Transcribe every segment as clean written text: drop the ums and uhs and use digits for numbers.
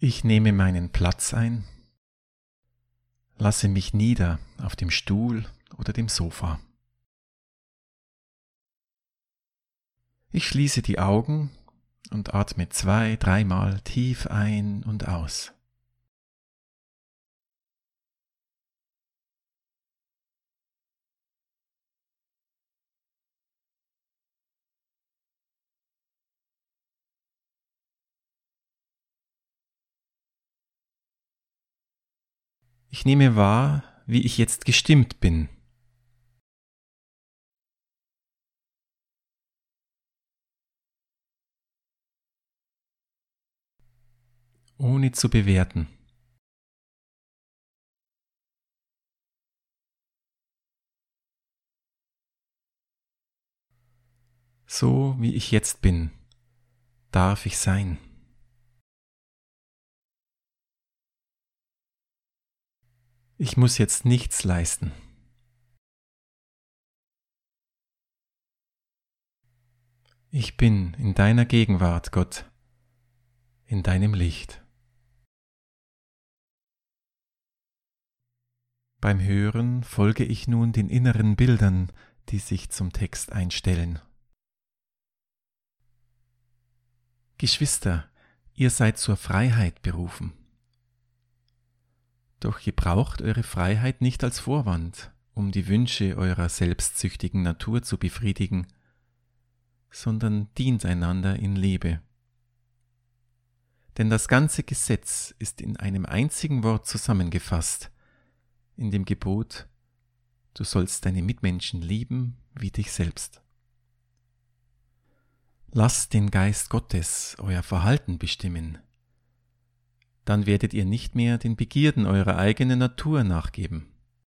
Ich nehme meinen Platz ein, lasse mich nieder auf dem Stuhl oder dem Sofa. Ich schließe die Augen und atme 2-3 Mal tief ein und aus. Ich nehme wahr, wie ich jetzt gestimmt bin. Ohne zu bewerten. So wie ich jetzt bin, darf ich sein. Ich muss jetzt nichts leisten. Ich bin in deiner Gegenwart, Gott, in deinem Licht. Beim Hören folge ich nun den inneren Bildern, die sich zum Text einstellen. Geschwister, ihr seid zur Freiheit berufen. Doch ihr braucht eure Freiheit nicht als Vorwand, um die Wünsche eurer selbstsüchtigen Natur zu befriedigen, sondern dient einander in Liebe. Denn das ganze Gesetz ist in einem einzigen Wort zusammengefasst, in dem Gebot: Du sollst deine Mitmenschen lieben wie dich selbst. Lasst den Geist Gottes euer Verhalten bestimmen. Dann werdet ihr nicht mehr den Begierden eurer eigenen Natur nachgeben.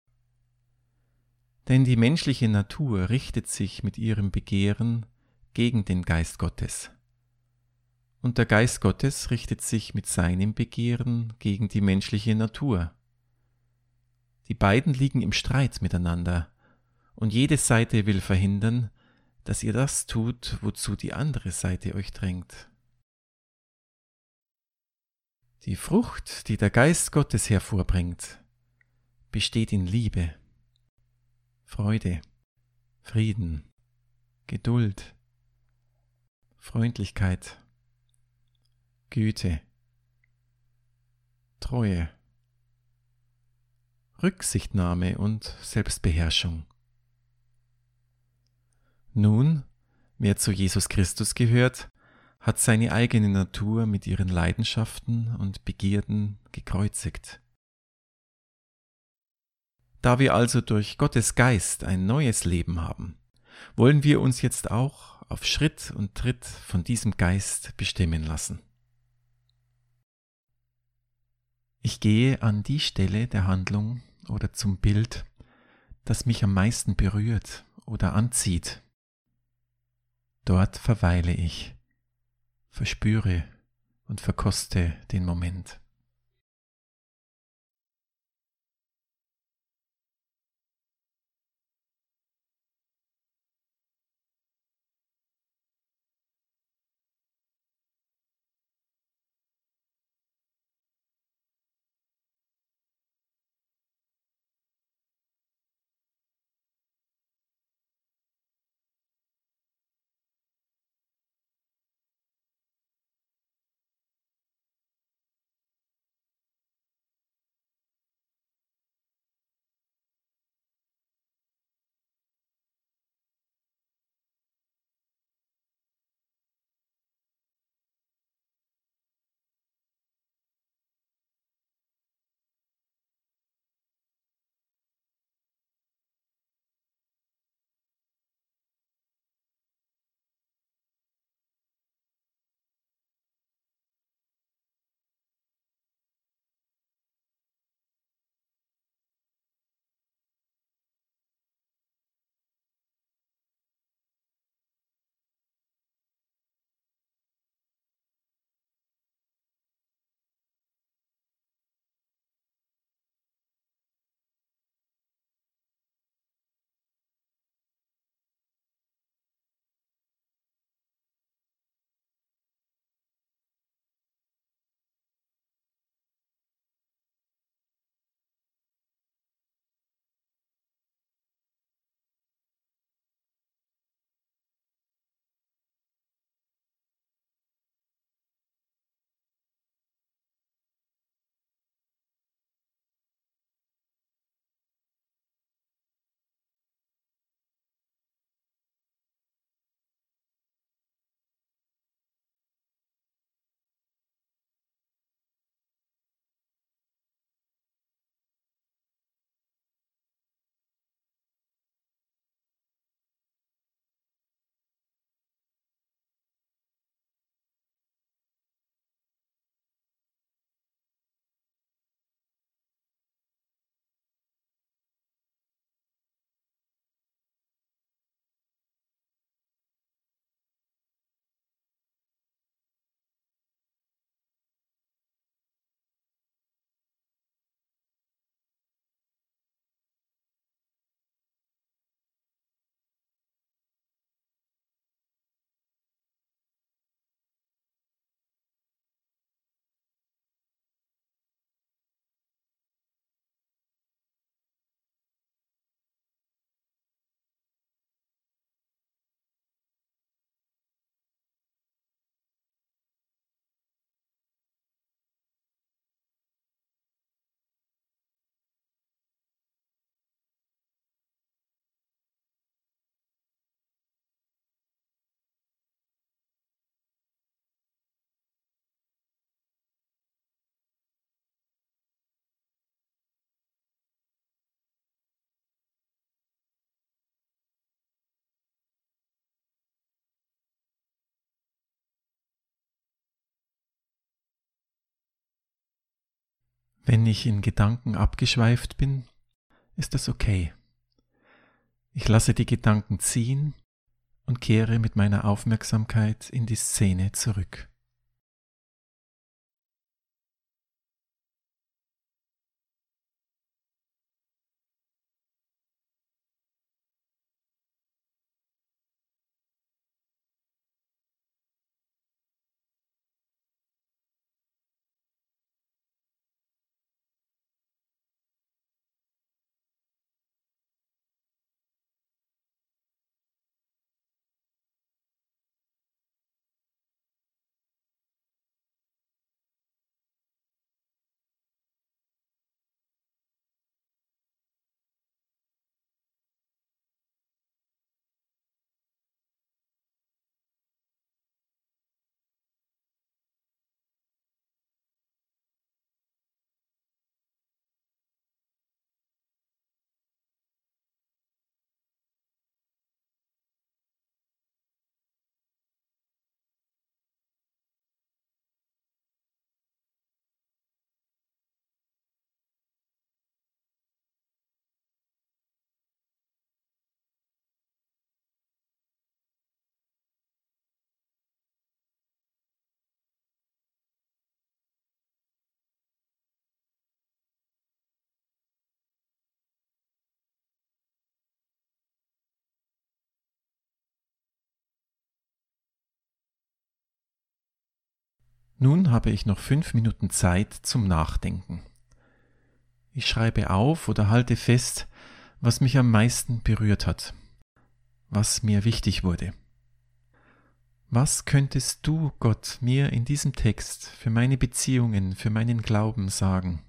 Denn die menschliche Natur richtet sich mit ihrem Begehren gegen den Geist Gottes. Und der Geist Gottes richtet sich mit seinem Begehren gegen die menschliche Natur. Die beiden liegen im Streit miteinander, und jede Seite will verhindern, dass ihr das tut, wozu die andere Seite euch drängt. Die Frucht, die der Geist Gottes hervorbringt, besteht in Liebe, Freude, Frieden, Geduld, Freundlichkeit, Güte, Treue, Rücksichtnahme und Selbstbeherrschung. Nun, wer zu Jesus Christus gehört, hat seine eigene Natur mit ihren Leidenschaften und Begierden gekreuzigt. Da wir also durch Gottes Geist ein neues Leben haben, wollen wir uns jetzt auch auf Schritt und Tritt von diesem Geist bestimmen lassen. Ich gehe an die Stelle der Handlung oder zum Bild, das mich am meisten berührt oder anzieht. Dort verweile ich, verspüre und verkoste den Moment. Wenn ich in Gedanken abgeschweift bin, ist das okay. Ich lasse die Gedanken ziehen und kehre mit meiner Aufmerksamkeit in die Szene zurück. Nun habe ich noch 5 Minuten Zeit zum Nachdenken. Ich schreibe auf oder halte fest, was mich am meisten berührt hat, was mir wichtig wurde. Was könntest du, Gott, mir in diesem Text für meine Beziehungen, für meinen Glauben sagen?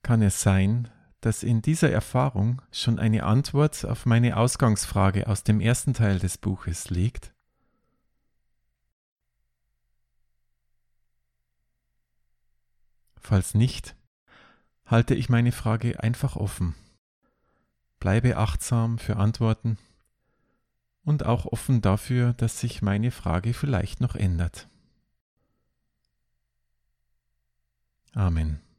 kann es sein, dass in dieser Erfahrung schon eine Antwort auf meine Ausgangsfrage aus dem ersten Teil des Buches liegt? Falls nicht, halte ich meine Frage einfach offen. Bleibe achtsam für Antworten und auch offen dafür, dass sich meine Frage vielleicht noch ändert. Amen.